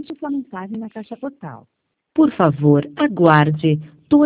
Digite sua mensagem na caixa postal. Por favor, aguarde.